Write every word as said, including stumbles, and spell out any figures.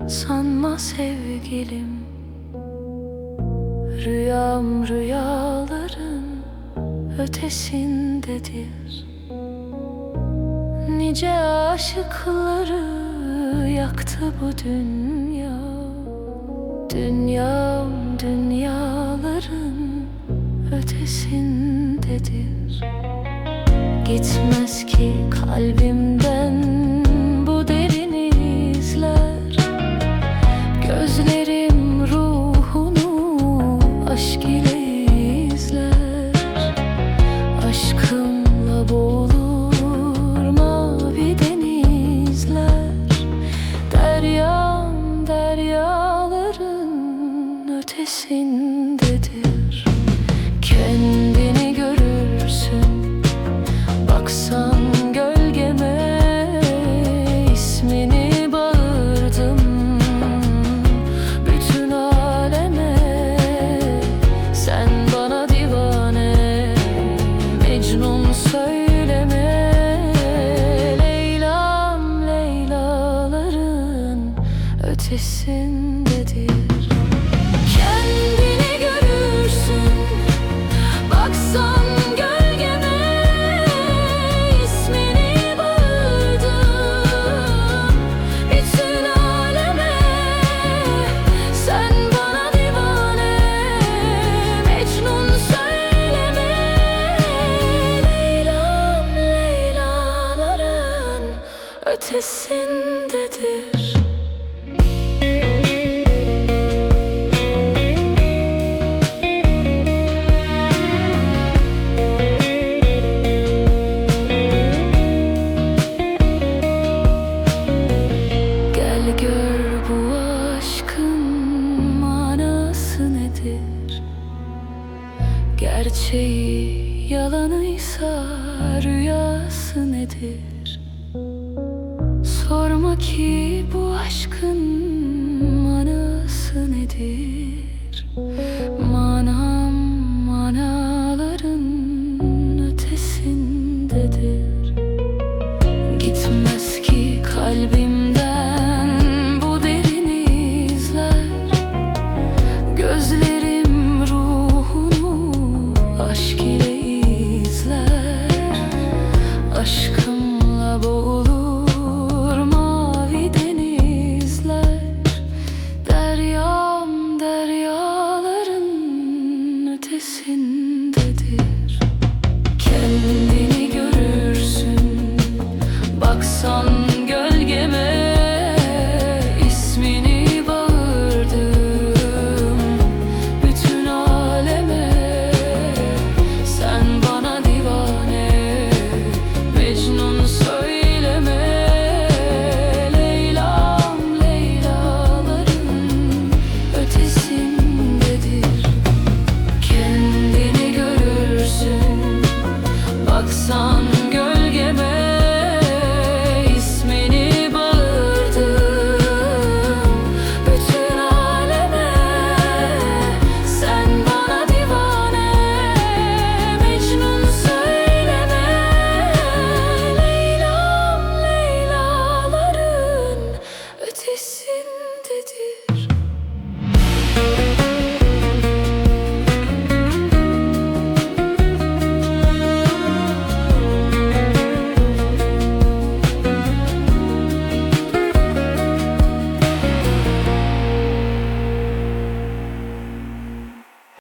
sanma sevgilim. Rüyam rüyaların ötesindedir. Nice aşıkları yaktı bu dünya. Dünyam dünyaların ötesindedir. Gitmez ki kalbimden bu derin izler. Gözlerim ruhunu aşk ile izler. Aşkımla boğulur mavi denizler. Deryam deryaların ötesindedir. Kendini görürsün, baksan gölgeme, ismini bağırdım bütün aleme. Sen bana divane, Mecnun söyleme. Leylam Leylaların ötesindedir. Kendini görürsün, baksan gölgeme, ismini bağırdım bütün aleme. Sen bana divane, Mecnun söyleme. Leylam Leylaların ötesindedir. Gör bu aşkın manası nedir? Gerçeği yalanıysa rüyası nedir? Sorma ki bu aşkın manası nedir?